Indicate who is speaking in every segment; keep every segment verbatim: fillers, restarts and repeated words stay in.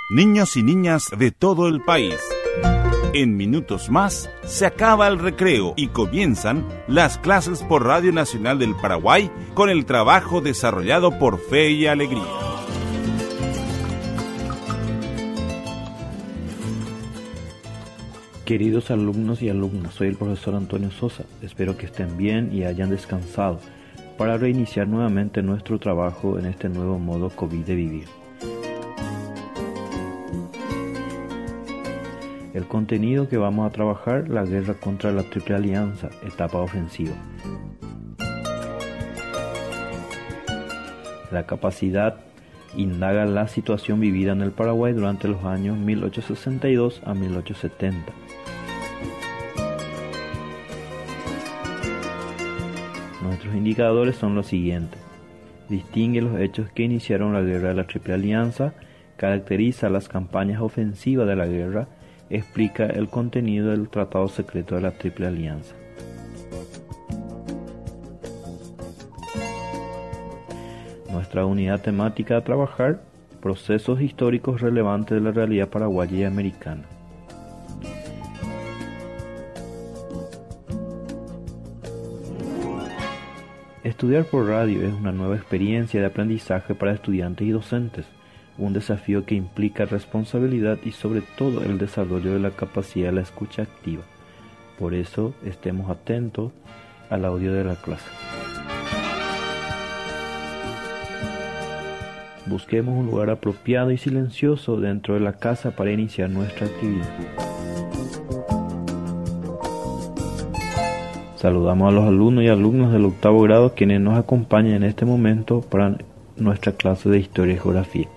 Speaker 1: niños y niñas de todo el país. En minutos más se acaba el recreo y comienzan las clases por Radio Nacional del Paraguay con el trabajo desarrollado por Fe y Alegría.
Speaker 2: Queridos alumnos y alumnas, soy el profesor Antonio Sosa. Espero que estén bien y hayan descansado para reiniciar nuevamente nuestro trabajo en este nuevo modo COVID de vivir. El contenido que vamos a trabajar, la guerra contra la Triple Alianza, etapa ofensiva. La capacidad indaga la situación vivida en el Paraguay durante los años mil ochocientos sesenta y dos a mil ochocientos setenta. Nuestros indicadores son los siguientes. Distingue los hechos que iniciaron la guerra de la Triple Alianza, caracteriza las campañas ofensivas de la guerra, explica el contenido del Tratado Secreto de la Triple Alianza. Nuestra unidad temática a trabajar, procesos históricos relevantes de la realidad paraguaya y americana. Estudiar por radio es una nueva experiencia de aprendizaje para estudiantes y docentes, un desafío que implica responsabilidad y sobre todo el desarrollo de la capacidad de la escucha activa. Por eso, estemos atentos al audio de la clase. Busquemos un lugar apropiado y silencioso dentro de la casa para iniciar nuestra actividad. Saludamos a los alumnos y alumnas del octavo grado quienes nos acompañan en este momento para nuestra clase de Historia y Geografía.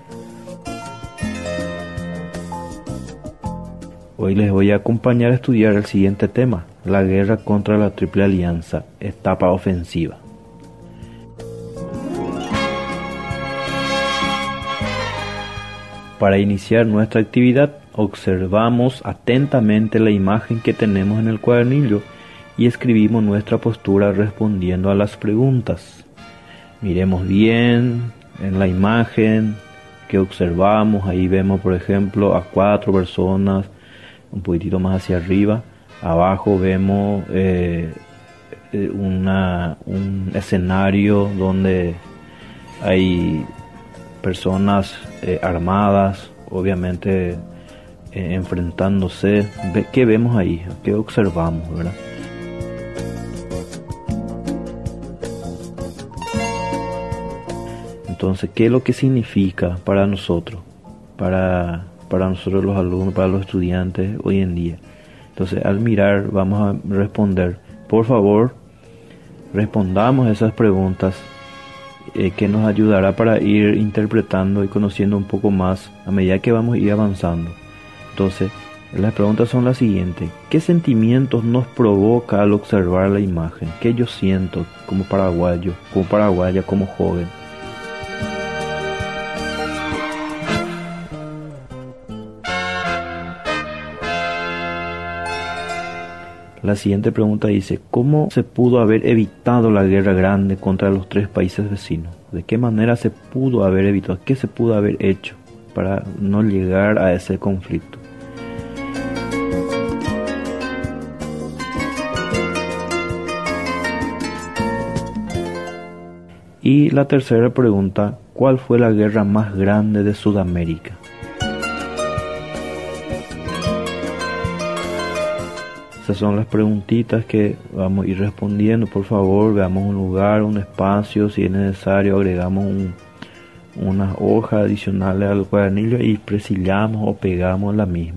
Speaker 2: Hoy les voy a acompañar a estudiar el siguiente tema, la guerra contra la Triple Alianza, etapa ofensiva. Para iniciar nuestra actividad, observamos atentamente la imagen que tenemos en el cuadernillo y escribimos nuestra postura respondiendo a las preguntas. Miremos bien en la imagen que observamos, ahí vemos por ejemplo a cuatro personas, un poquitito más hacia arriba, abajo vemos eh, una, un escenario donde hay personas eh, armadas, obviamente eh, enfrentándose. ¿Qué vemos ahí? ¿Qué observamos, verdad? Entonces, ¿qué es lo que significa para nosotros? Para, para nosotros los alumnos, para los estudiantes hoy en día. Entonces, al mirar, vamos a responder. Por favor, respondamos esas preguntas eh, que nos ayudará para ir interpretando y conociendo un poco más a medida que vamos a ir avanzando. Entonces, las preguntas son las siguientes. ¿Qué sentimientos nos provoca al observar la imagen? ¿Qué yo siento como paraguayo, como paraguaya, como joven? La siguiente pregunta dice, ¿cómo se pudo haber evitado la guerra grande contra los tres países vecinos? ¿De qué manera se pudo haber evitado? ¿Qué se pudo haber hecho para no llegar a ese conflicto? Y la tercera pregunta, ¿cuál fue la guerra más grande de Sudamérica? Esas son las preguntitas que vamos a ir respondiendo. Por favor, veamos un lugar, un espacio, si es necesario agregamos un, unas hojas adicionales al cuadernillo y presillamos o pegamos la misma.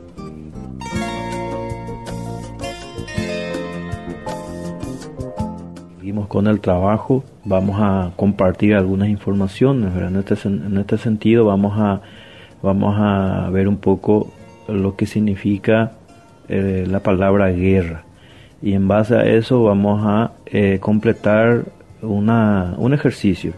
Speaker 2: Seguimos con el trabajo, vamos a compartir algunas informaciones, ¿verdad? En este, en este sentido vamos a, vamos a ver un poco lo que significa Eh, la palabra guerra, y en base a eso vamos a eh, completar una, un ejercicio.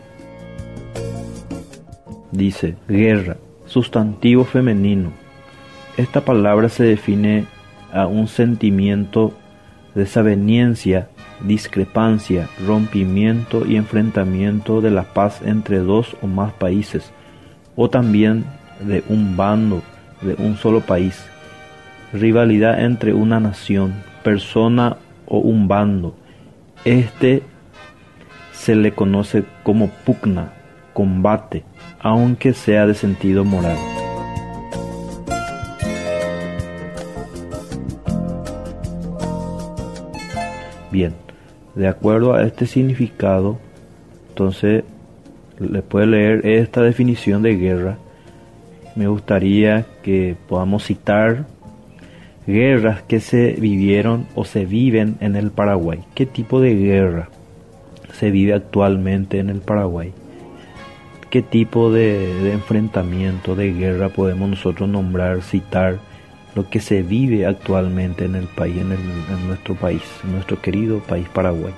Speaker 2: Dice, guerra, sustantivo femenino. Esta palabra se define a un sentimiento de desaveniencia, discrepancia, rompimiento y enfrentamiento de la paz entre dos o más países, o también de un bando, de un solo país. Rivalidad entre una nación, persona o un bando. Este se le conoce como pugna, combate, aunque sea de sentido moral. Bien, de acuerdo a este significado, entonces le puede leer esta definición de guerra. Me gustaría que podamos citar guerras que se vivieron o se viven en el Paraguay. ¿Qué tipo de guerra se vive actualmente en el Paraguay? ¿Qué tipo de, de enfrentamiento, de guerra podemos nosotros nombrar, citar lo que se vive actualmente en el país, en, el, en nuestro país, en nuestro querido país Paraguay?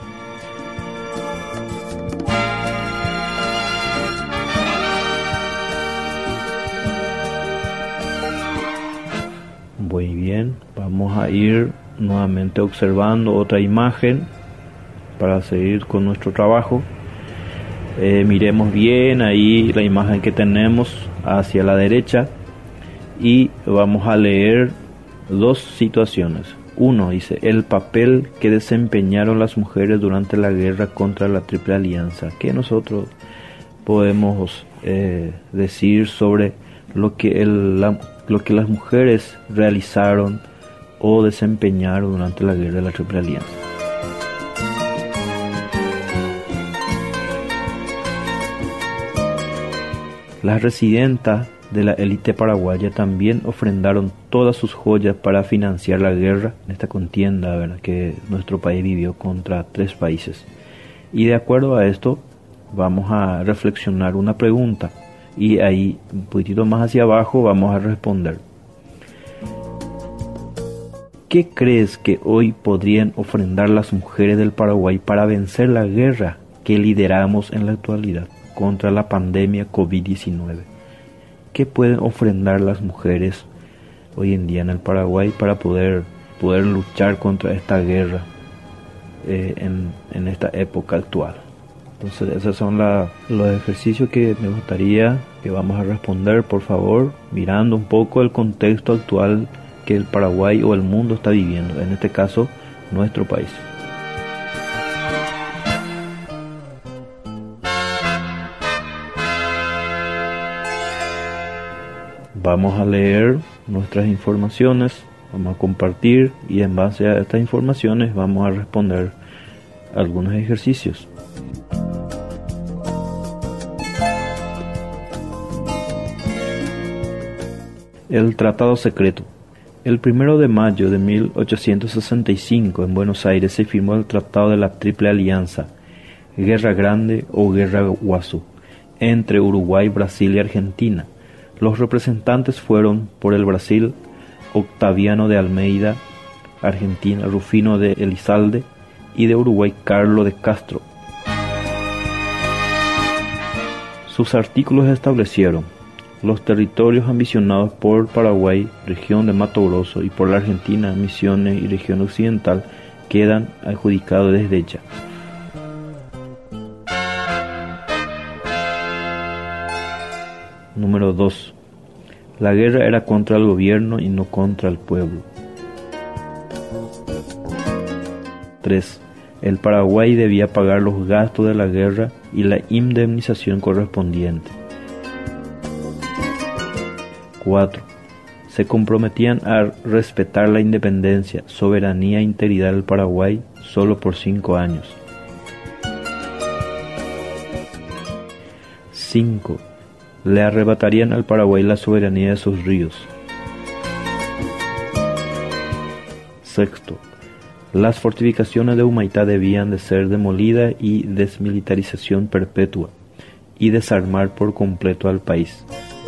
Speaker 2: Muy bien, vamos a ir nuevamente observando otra imagen para seguir con nuestro trabajo. Eh, miremos bien ahí la imagen que tenemos hacia la derecha y vamos a leer dos situaciones. Uno dice: el papel que desempeñaron las mujeres durante la guerra contra la Triple Alianza. ¿Qué nosotros podemos eh, decir sobre lo que, el, la, lo que las mujeres realizaron o desempeñaron durante la guerra de la Triple Alianza? Las residentas de la élite paraguaya también ofrendaron todas sus joyas para financiar la guerra en esta contienda, ¿verdad?, que nuestro país vivió contra tres países. Y de acuerdo a esto vamos a reflexionar una pregunta y ahí un poquitito más hacia abajo vamos a responder. ¿Qué crees que hoy podrían ofrendar las mujeres del Paraguay para vencer la guerra que lideramos en la actualidad contra la pandemia COVID diecinueve? ¿Qué pueden ofrendar las mujeres hoy en día en el Paraguay para poder, poder luchar contra esta guerra eh, en, en esta época actual? Entonces esos son la, los ejercicios que me gustaría que vamos a responder, por favor, mirando un poco el contexto actual que el Paraguay o el mundo está viviendo, en este caso nuestro país. Vamos a leer nuestras informaciones, vamos a compartir y en base a estas informaciones vamos a responder algunos ejercicios. El Tratado Secreto. El primero de mayo de mil ochocientos sesenta y cinco en Buenos Aires se firmó el Tratado de la Triple Alianza, Guerra Grande o Guerra Guazú, entre Uruguay, Brasil y Argentina. Los representantes fueron, por el Brasil, Octaviano de Almeida, Argentina, Rufino de Elizalde, y de Uruguay, Carlos de Castro. Sus artículos establecieron: los territorios ambicionados por Paraguay, región de Mato Grosso, y por la Argentina, Misiones y región occidental, quedan adjudicados desde ya. Número dos. La guerra era contra el gobierno y no contra el pueblo. tres. El Paraguay debía pagar los gastos de la guerra y la indemnización correspondiente. cuatro. Se comprometían a respetar la independencia, soberanía e integridad del Paraguay solo por cinco años. cinco. Le arrebatarían al Paraguay la soberanía de sus ríos. Sexto. Las fortificaciones de Humaitá debían de ser demolidas y desmilitarización perpetua, y desarmar por completo al país.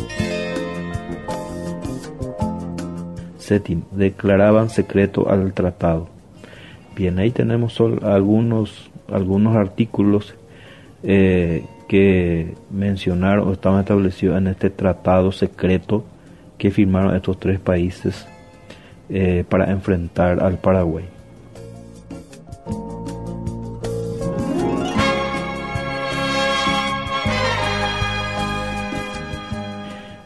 Speaker 2: Séptimo. Declaraban secreto al tratado. Bien, ahí tenemos solo algunos, algunos artículos eh, que mencionaron o estaban establecidos en este tratado secreto que firmaron estos tres países eh, para enfrentar al Paraguay.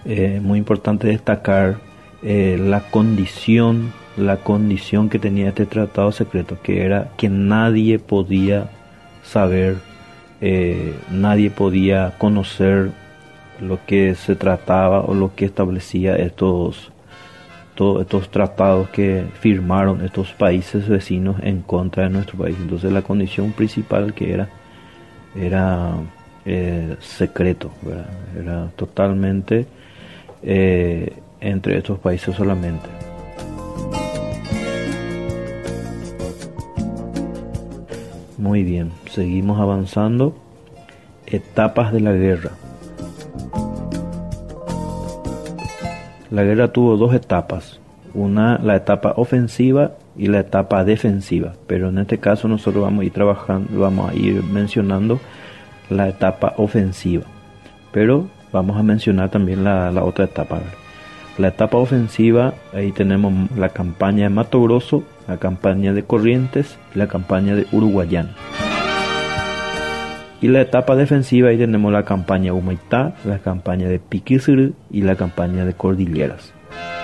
Speaker 2: Eh, muy importante destacar eh, la condición, la condición que tenía este tratado secreto, que era que nadie podía saber, eh, nadie podía conocer lo que se trataba o lo que establecía estos, todos estos tratados que firmaron estos países vecinos en contra de nuestro país. Entonces la condición principal que era era eh, secreto, ¿verdad? Era totalmente eh, entre estos países solamente. Muy bien, seguimos avanzando. Etapas de la guerra. La guerra tuvo dos etapas, una la etapa ofensiva y la etapa defensiva, pero en este caso nosotros vamos a ir trabajando, vamos a ir mencionando la etapa ofensiva, pero vamos a mencionar también la, la otra etapa. La etapa ofensiva, ahí tenemos la campaña de Mato Grosso, la campaña de Corrientes y la campaña de Uruguayana. Y la etapa defensiva, ahí tenemos la campaña de Humaitá, la campaña de Piquisiri y la campaña de Cordilleras.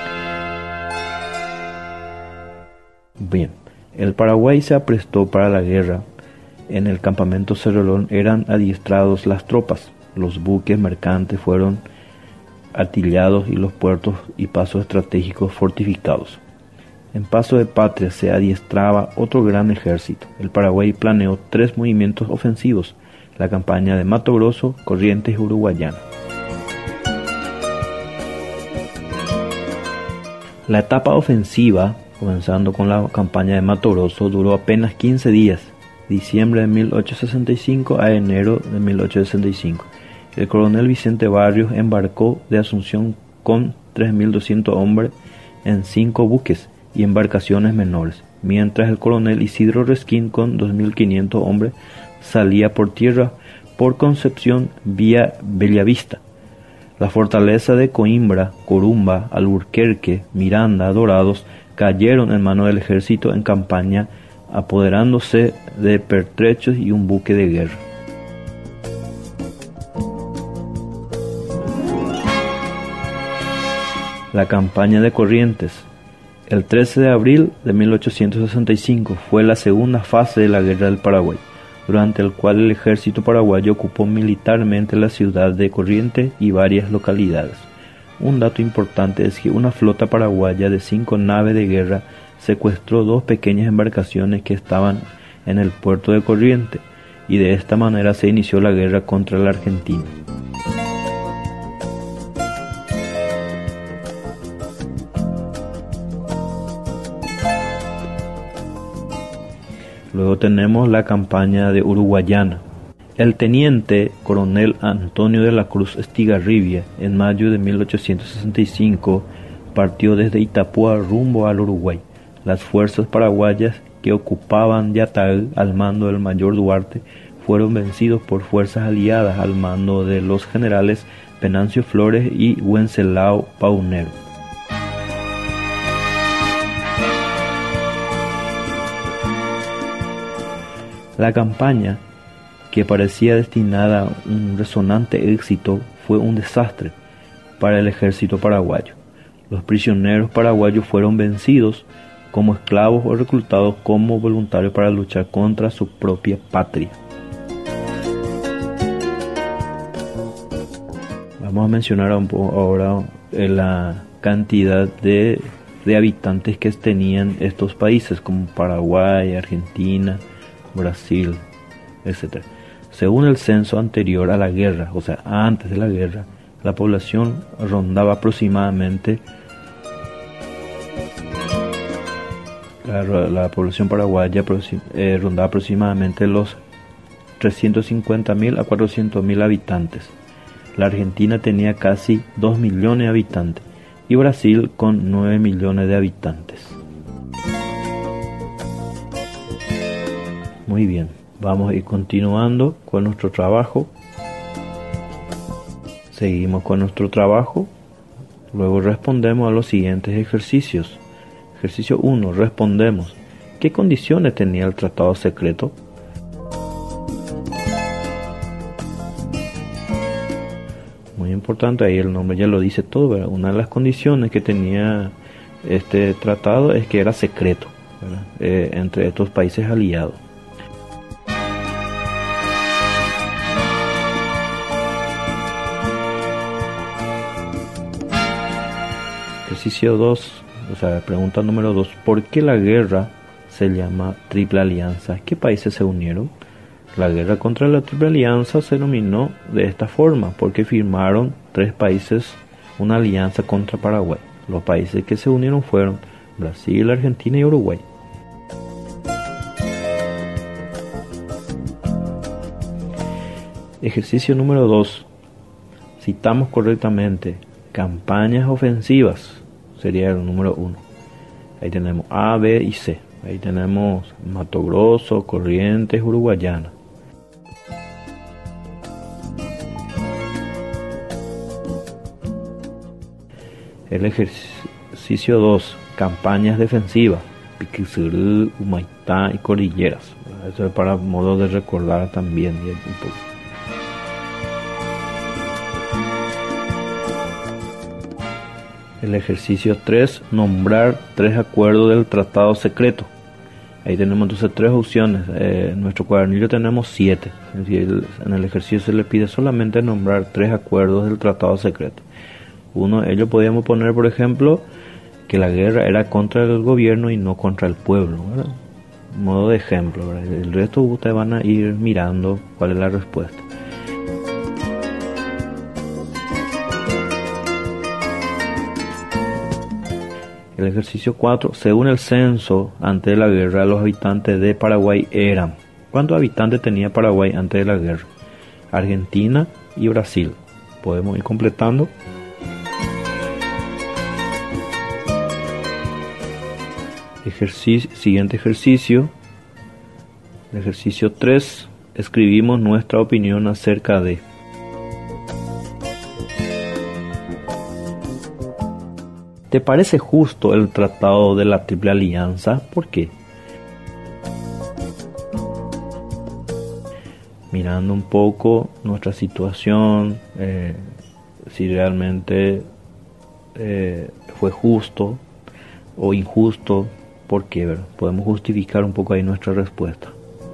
Speaker 2: Bien, el Paraguay se aprestó para la guerra. En el campamento Cerrolón eran adiestrados las tropas, los buques mercantes fueron artillados y los puertos y pasos estratégicos fortificados. En Paso de Patria se adiestraba otro gran ejército. El Paraguay planeó tres movimientos ofensivos, la campaña de Mato Grosso, Corrientes y Uruguayana. La etapa ofensiva, comenzando con la campaña de Mato Grosso, duró apenas quince días, diciembre de mil ochocientos sesenta y cinco a enero de mil ochocientos sesenta y cinco. El coronel Vicente Barrios embarcó de Asunción con tres mil doscientos hombres en cinco buques y embarcaciones menores, mientras el coronel Isidro Resquín con dos mil quinientos hombres salía por tierra por Concepción vía Bellavista. La fortaleza de Coimbra, Corumba, Alburquerque, Miranda, Dorados cayeron en manos del ejército en campaña, apoderándose de pertrechos y un buque de guerra. La campaña de Corrientes. El trece de abril de mil ochocientos sesenta y cinco fue la segunda fase de la Guerra del Paraguay, durante el cual el ejército paraguayo ocupó militarmente la ciudad de Corrientes y varias localidades. Un dato importante es que una flota paraguaya de cinco naves de guerra secuestró dos pequeñas embarcaciones que estaban en el puerto de Corrientes, y de esta manera se inició la guerra contra la Argentina. Luego tenemos la campaña de Uruguayana. El teniente coronel Antonio de la Cruz Estigarribia, en mayo de mil ochocientos sesenta y cinco, partió desde Itapúa rumbo al Uruguay. Las fuerzas paraguayas que ocupaban Yatael al mando del mayor Duarte fueron vencidos por fuerzas aliadas al mando de los generales Venancio Flores y Wenceslao Paunero. La campaña, que parecía destinada a un resonante éxito, fue un desastre para el ejército paraguayo. Los prisioneros paraguayos fueron vencidos como esclavos o reclutados como voluntarios para luchar contra su propia patria. Vamos a mencionar un poco ahora la cantidad de, de habitantes que tenían estos países como Paraguay, Argentina, Brasil, etcétera. Según el censo anterior a la guerra, o sea, antes de la guerra, la población rondaba aproximadamente la, la población paraguaya eh, rondaba aproximadamente los trescientos cincuenta mil a cuatrocientos mil habitantes. La Argentina tenía casi dos millones de habitantes y Brasil con nueve millones de habitantes. Muy bien, vamos a ir continuando con nuestro trabajo. Seguimos con nuestro trabajo. Luego respondemos a los siguientes ejercicios. Ejercicio uno. Respondemos: ¿qué condiciones tenía el tratado secreto? Muy importante, ahí el nombre ya lo dice todo, ¿verdad? Una de las condiciones que tenía este tratado es que era secreto, ¿verdad? Eh, entre estos países aliados. Ejercicio dos, o sea, pregunta número dos. ¿Por qué la guerra se llama Triple Alianza? ¿Qué países se unieron? La guerra contra la Triple Alianza se denominó de esta forma porque firmaron tres países una alianza contra Paraguay. Los países que se unieron fueron Brasil, Argentina y Uruguay. Ejercicio número dos. Citamos correctamente campañas ofensivas. Sería el número uno. Ahí tenemos A, B y C. Ahí tenemos Mato Grosso, Corrientes, Uruguayana. El ejercicio dos. Campañas defensivas. Piquizurú, Humaitá y Cordilleras. Eso es para modo de recordar también un poco. El ejercicio tres, nombrar tres acuerdos del tratado secreto. Ahí tenemos entonces tres opciones. Eh, en nuestro cuadernillo tenemos siete. Es decir, en el ejercicio se le pide solamente nombrar tres acuerdos del tratado secreto. Uno de ellos podríamos poner, por ejemplo, que la guerra era contra el gobierno y no contra el pueblo, ¿verdad? Modo de ejemplo, ¿verdad? El resto ustedes van a ir mirando cuál es la respuesta. El ejercicio cuatro. Según el censo, antes de la guerra, los habitantes de Paraguay eran... ¿Cuántos habitantes tenía Paraguay antes de la guerra? Argentina y Brasil. Podemos ir completando. Ejercicio, siguiente ejercicio. El ejercicio tres. Escribimos nuestra opinión acerca de... ¿Te parece justo el tratado de la Triple Alianza? ¿Por qué? Mirando un poco nuestra situación, eh, si realmente eh, fue justo o injusto, ¿por qué? ¿Verdad? Podemos justificar un poco ahí nuestra respuesta.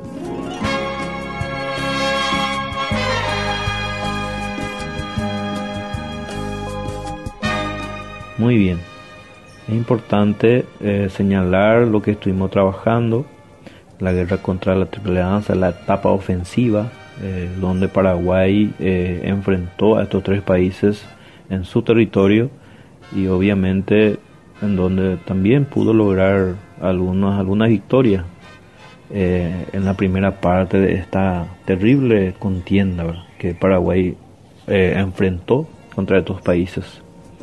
Speaker 2: Muy bien, es importante eh, señalar lo que estuvimos trabajando, la guerra contra la Triple Alianza, la etapa ofensiva, eh, donde Paraguay eh, enfrentó a estos tres países en su territorio y obviamente en donde también pudo lograr algunas, algunas victorias eh, en la primera parte de esta terrible contienda, ¿verdad?, que Paraguay eh, enfrentó contra estos países.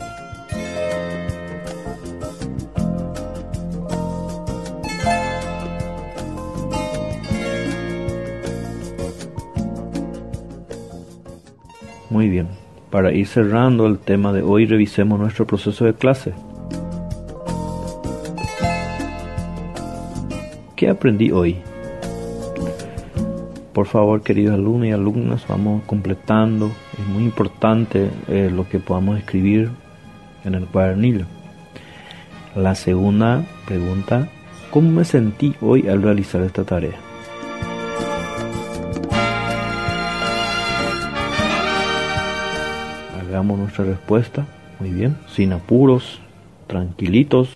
Speaker 2: Muy bien, para ir cerrando el tema de hoy, revisemos nuestro proceso de clase. ¿Qué aprendí hoy? Por favor, queridos alumnos y alumnas, vamos completando. Es muy importante eh, lo que podamos escribir en el cuadernillo. La segunda pregunta, ¿cómo me sentí hoy al realizar esta tarea? Hagamos nuestra respuesta, muy bien, sin apuros, tranquilitos.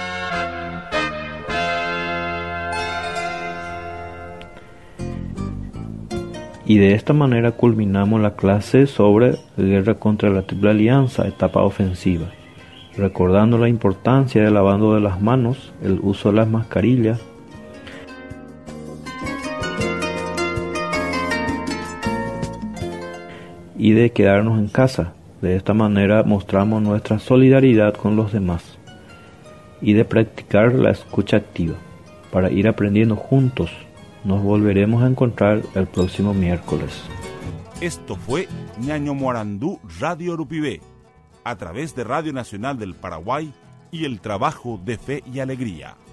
Speaker 2: Y de esta manera culminamos la clase sobre guerra contra la Triple Alianza, etapa ofensiva, recordando la importancia del lavado de las manos, el uso de las mascarillas, y de quedarnos en casa. De esta manera mostramos nuestra solidaridad con los demás y de practicar la escucha activa para ir aprendiendo juntos. Nos volveremos a encontrar el próximo miércoles.
Speaker 1: Esto fue Ñaño Morandú Radio Urupibé, a través de Radio Nacional del Paraguay y el trabajo de Fe y Alegría.